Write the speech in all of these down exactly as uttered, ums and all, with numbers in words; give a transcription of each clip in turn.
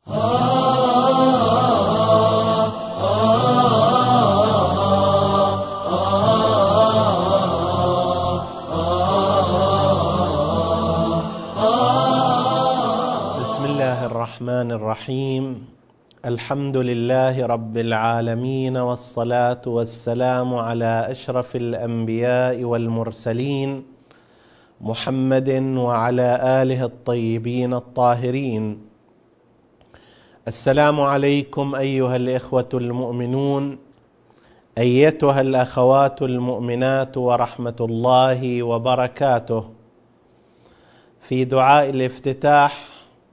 بسم الله الرحمن الرحيم. الحمد لله رب العالمين، والصلاة والسلام على أشرف الأنبياء والمرسلين محمد وعلى آله الطيبين الطاهرين. السلام عليكم أيها الإخوة المؤمنون، أيتها الأخوات المؤمنات، ورحمة الله وبركاته. في دعاء الافتتاح: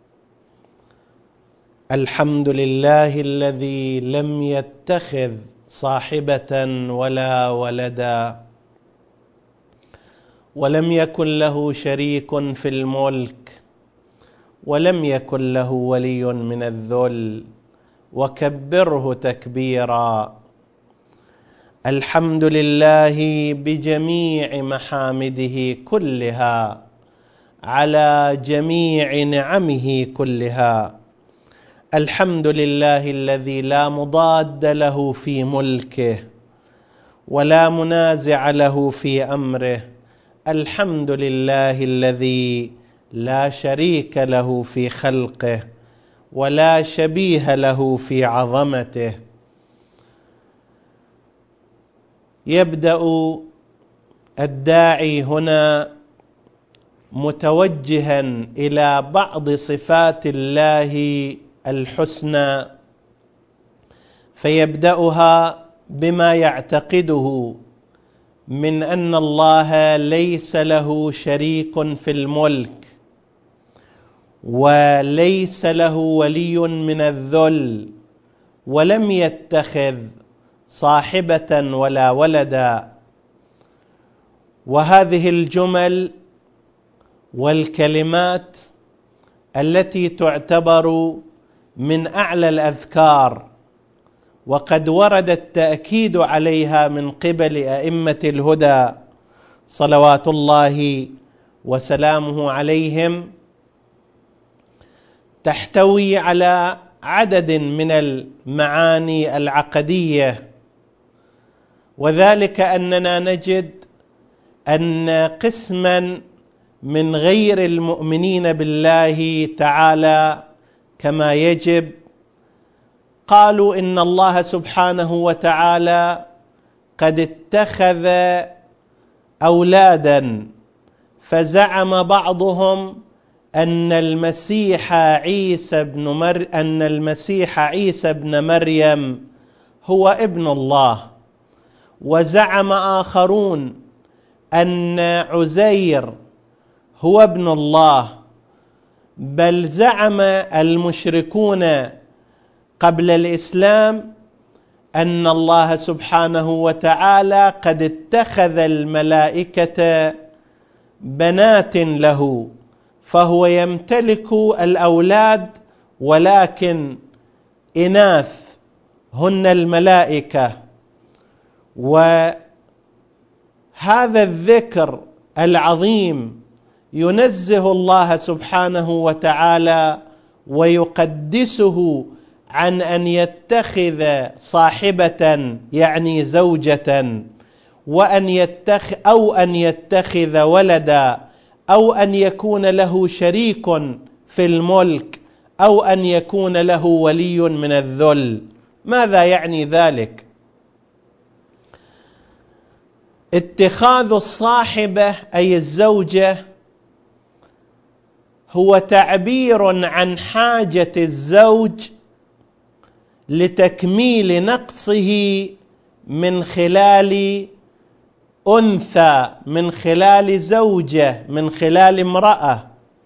الحمد لله الذي لم يتخذ صاحبة ولا ولدا، ولم يكن له شريك في الملك، ولم يكن له ولي من الذل، وكبره تكبيرا. الحمد لله بجميع محامده كلها، على جميع نعمه كلها. الحمد لله الذي لا مضاد له في ملكه، ولا منازع له في أمره. الحمد لله الذي لا شريك له في خلقه، ولا شبيه له في عظمته. يبدأ الداعي هنا متوجها إلى بعض صفات الله الحسنى، فيبدأها بما يعتقده من أن الله ليس له شريك في الملك، وليس له ولي من الذل، ولم يتخذ صاحبة ولا ولدا. وهذه الجمل والكلمات التي تعتبر من أعلى الأذكار، وقد ورد التأكيد عليها من قبل أئمة الهدى صلوات الله وسلامه عليهم، تحتوي على عدد من المعاني العقدية. وذلك أننا نجد أن قسما من غير المؤمنين بالله تعالى كما يجب قالوا إن الله سبحانه وتعالى قد اتخذ أولادا، فزعم بعضهم أن المسيح عيسى بن مر أن المسيح عيسى بن مريم هو ابن الله، وزعم آخرون أن عزير هو ابن الله. بل زعم المشركون قبل الإسلام أن الله سبحانه وتعالى قد اتخذ الملائكة بنات له، فهو يمتلك الأولاد ولكن إناث هن الملائكة. وهذا الذكر العظيم ينزه الله سبحانه وتعالى ويقدسه عن أن يتخذ صاحبة يعني زوجة، وأن يتخ أو أن يتخذ ولدا، أو أن يكون له شريك في الملك، أو أن يكون له ولي من الذل. ماذا يعني ذلك؟ اتخاذ الصاحبة أي الزوجة هو تعبير عن حاجة الزوج لتكميل نقصه من خلال أنثى، من خلال زوجة، من خلال امرأة،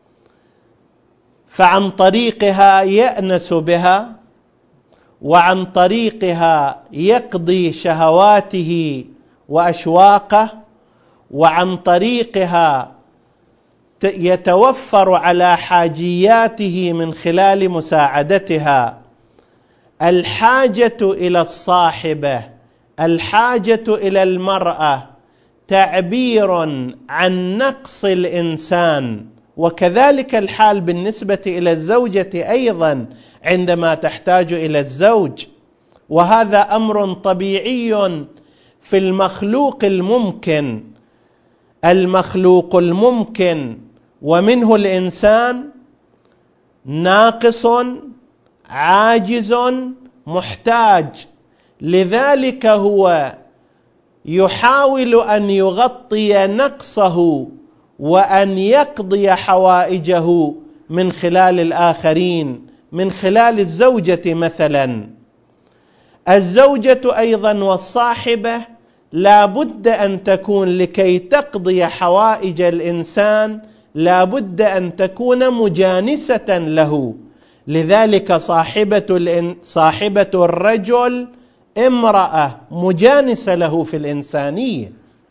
فعن طريقها يأنس بها، وعن طريقها يقضي شهواته وأشواقه، وعن طريقها يتوفر على حاجياته من خلال مساعدتها. الحاجة إلى الصاحبة، الحاجة إلى المرأة تعبير عن نقص الإنسان وكذلك الحال بالنسبة إلى الزوجة أيضا عندما تحتاج إلى الزوج، وهذا أمر طبيعي في المخلوق الممكن. المخلوق الممكن ومنه الإنسان ناقص عاجز محتاج، لذلك هو يحاول أن يغطي نقصه وأن يقضي حوائجه من خلال الآخرين، من خلال الزوجة مثلا. الزوجة أيضا والصاحبة لا بد أن تكون لكي تقضي حوائج الإنسان لا بد أن تكون مجانسة له. لذلك صاحبة صاحبة الرجل امرأة مجانسة له في الإنسانية،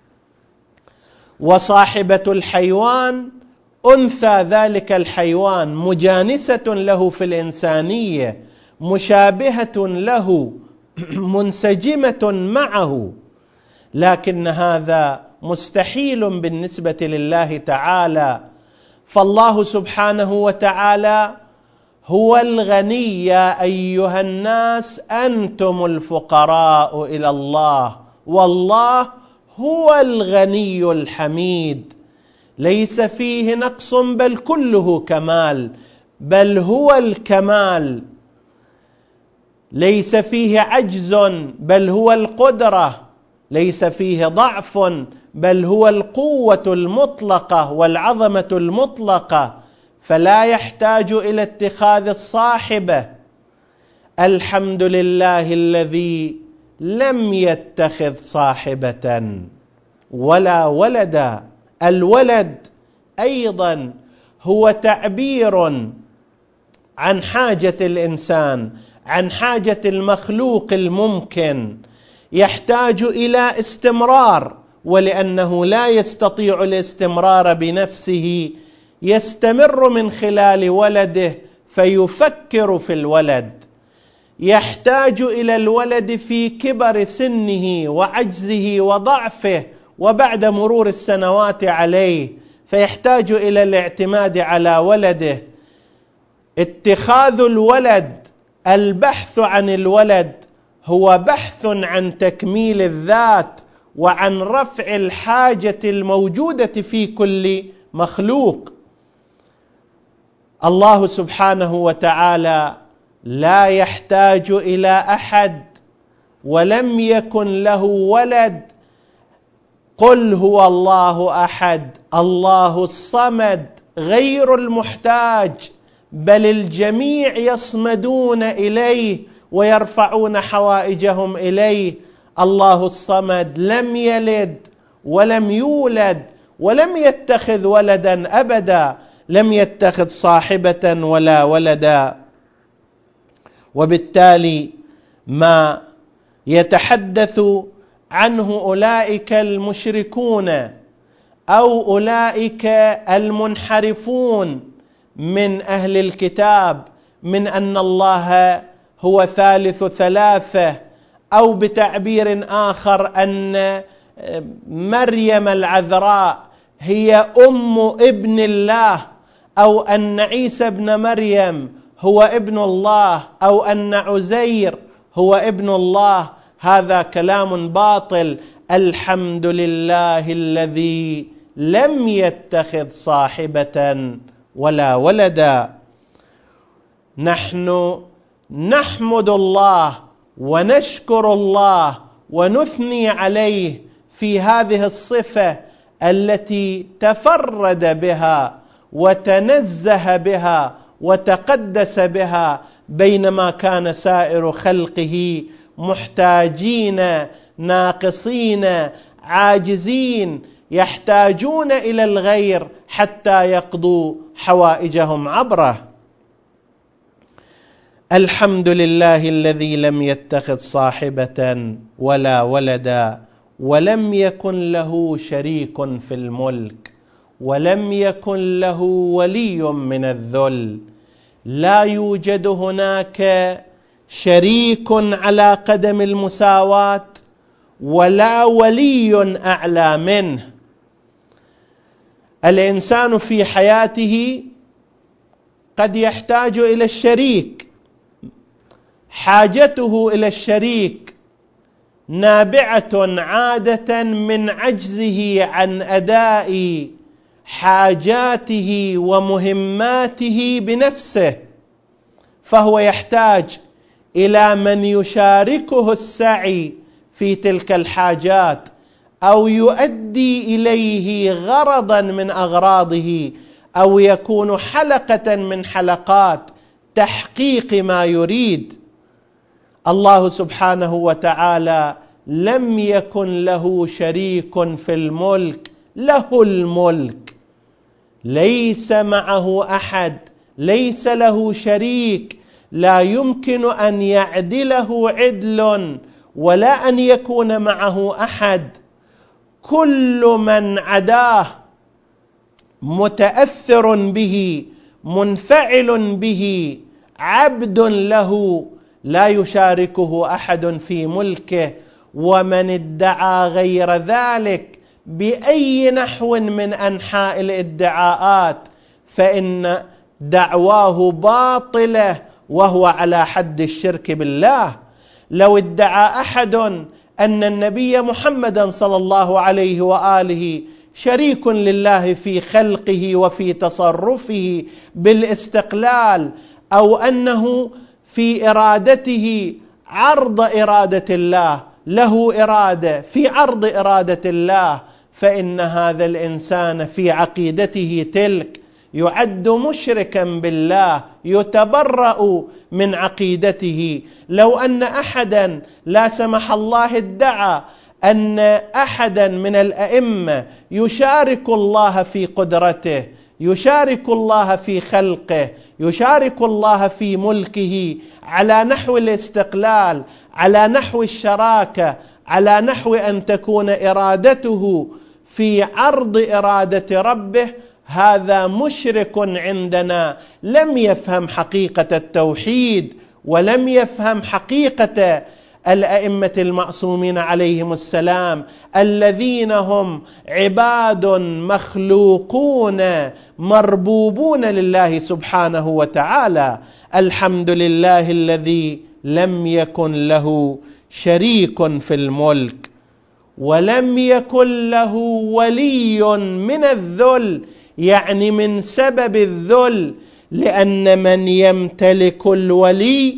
وصاحبة الحيوان أنثى ذلك الحيوان مجانسة له في الإنسانية، مشابهة له، منسجمة معه. لكن هذا مستحيل بالنسبة لله تعالى، فالله سبحانه وتعالى هو الغني. يا أيها الناس أنتم الفقراء إلى الله والله هو الغني الحميد. ليس فيه نقص بل كله كمال، بل هو الكمال. ليس فيه عجز بل هو القدرة، ليس فيه ضعف بل هو القوة المطلقة والعظمة المطلقة، فلا يحتاج إلى اتخاذ الصاحبة. الحمد لله الذي لم يتخذ صاحبة ولا ولدا. الولد أيضا هو تعبير عن حاجة الإنسان، عن حاجة المخلوق الممكن، يحتاج إلى استمرار، ولأنه لا يستطيع الاستمرار بنفسه يستمر من خلال ولده فيفكر في الولد. يحتاج إلى الولد في كبر سنه وعجزه وضعفه وبعد مرور السنوات عليه، فيحتاج إلى الاعتماد على ولده. اتخاذ الولد، البحث عن الولد هو بحث عن تكميل الذات وعن رفع الحاجة الموجودة في كل مخلوق. الله سبحانه وتعالى لا يحتاج إلى أحد ولم يكن له ولد. قل هو الله أحد الله الصمد، غير المحتاج، بل الجميع يصمدون إليه ويرفعون حوائجهم إليه. الله الصمد لم يلد ولم يولد ولم يتخذ ولدا أبدا، لم يتخذ صاحبة ولا ولدا. وبالتالي ما يتحدث عنه أولئك المشركون أو أولئك المنحرفون من أهل الكتاب من أن الله هو ثالث ثلاثة، أو بتعبير آخر أن مريم العذراء هي أم ابن الله، أو أن عيسى ابن مريم هو ابن الله، أو أن عزير هو ابن الله، هذا كلام باطل. الحمد لله الذي لم يتخذ صاحبة ولا ولدا. نحن نحمد الله ونشكر الله ونثني عليه في هذه الصفة التي تفرد بها وتنزه بها وتقدس بها، بينما كان سائر خلقه محتاجين ناقصين عاجزين يحتاجون إلى الغير حتى يقضوا حوائجهم عبره. الحمد لله الذي لم يتخذ صاحبة ولا ولدا ولم يكن له شريك في الملك ولم يكن له ولي من الذل. لا يوجد هناك شريك على قدم المساواة ولا ولي أعلى منه. الإنسان في حياته قد يحتاج إلى الشريك، حاجته إلى الشريك نابعة عادة من عجزه عن أداء حاجاته ومهماته بنفسه، فهو يحتاج إلى من يشاركه السعي في تلك الحاجات أو يؤدي إليه غرضا من أغراضه، أو يكون حلقة من حلقات تحقيق ما يريد. الله سبحانه وتعالى لم يكن له شريك في الملك، له الملك، ليس معه أحد، ليس له شريك، لا يمكن أن يعدله عدل ولا أن يكون معه أحد. كل من عداه متأثر به، منفعل به، عبد له، لا يشاركه أحد في ملكه. ومن ادعى غير ذلك بأي نحو من أنحاء الادعاءات فإن دعواه باطلة وهو على حد الشرك بالله. لو ادعى أحد أن النبي محمدا صلى الله عليه وآله شريك لله في خلقه وفي تصرفه بالاستقلال، أو أنه في إرادته عرض إرادة الله، له إرادة في عرض إرادة الله، فإن هذا الإنسان في عقيدته تلك يعد مشركا بالله، يتبرأ من عقيدته. لو أن أحدا لا سمح الله ادعى أن أحدا من الأئمة يشارك الله في قدرته، يشارك الله في خلقه، يشارك الله في ملكه على نحو الاستقلال، على نحو الشراكة، على نحو أن تكون إرادته في عرض إرادة ربه، هذا مشرك عندنا، لم يفهم حقيقة التوحيد ولم يفهم حقيقة الأئمة المعصومين عليهم السلام، الذين هم عباد مخلوقون مربوبون لله سبحانه وتعالى. الحمد لله الذي لم يكن له شريك في الملك ولم يكن له ولي من الذل، يعني من سبب الذل، لأن من يمتلك الولي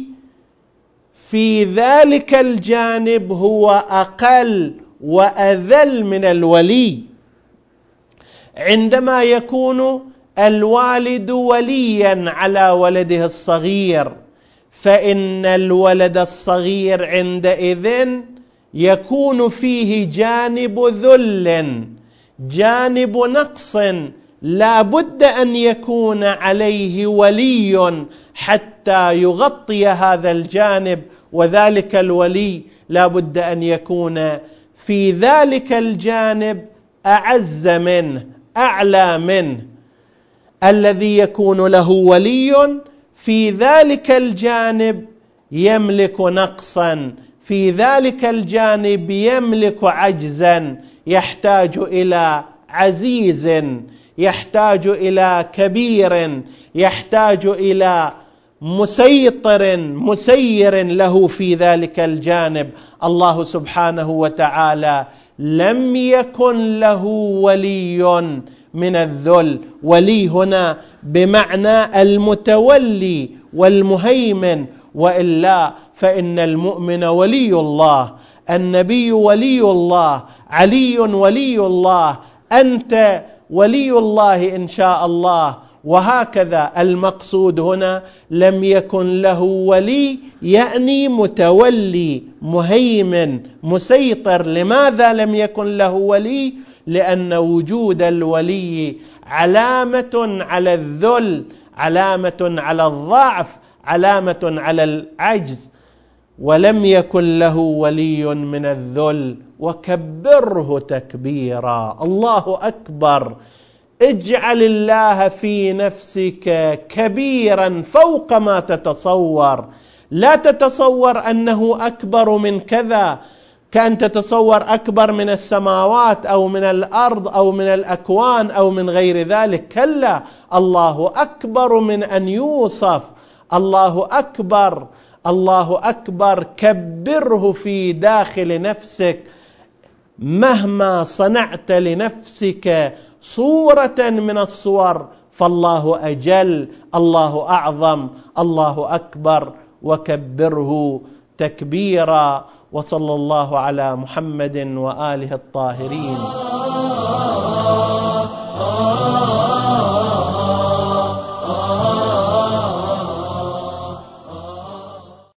في ذلك الجانب هو أقل وأذل من الولي. عندما يكون الوالد وليا على ولده الصغير، فإن الولد الصغير عندئذ يكون فيه جانب ذل، جانب نقص، لا بد أن يكون عليه ولي حتى يغطي هذا الجانب، وذلك الولي لا بد أن يكون في ذلك الجانب أعز منه، أعلى منه. الذي يكون له ولي في ذلك الجانب يملك نقصا، في ذلك الجانب يملك عجزا، يحتاج إلى عزيز، يحتاج إلى كبير، يحتاج إلى مسيطر مسير له في ذلك الجانب. الله سبحانه وتعالى لم يكن له ولي من الذل. ولي هنا بمعنى المتولي والمهيمن، وإلا فإن المؤمن ولي الله، النبي ولي الله، علي ولي الله، أنت ولي الله إن شاء الله، وهكذا. المقصود هنا لم يكن له ولي يعني متولي مهيمن مسيطر. لماذا لم يكن له ولي؟ لأن وجود الولي علامة على الذل، علامة على الضعف، علامة على العجز. ولم يكن له ولي من الذل. وكبره تكبيرا. الله أكبر. اجعل الله في نفسك كبيرا فوق ما تتصور، لا تتصور أنه أكبر من كذا، كأن تتصور أكبر من السماوات أو من الأرض أو من الأكوان أو من غير ذلك. كلا، الله أكبر من أن يوصف. الله أكبر، الله أكبر. كبره في داخل نفسك. مهما صنعت لنفسك صورة من الصور فالله أجل، الله أعظم، الله أكبر، وكبره تكبيرا. وصلى الله على محمد وآله الطاهرين.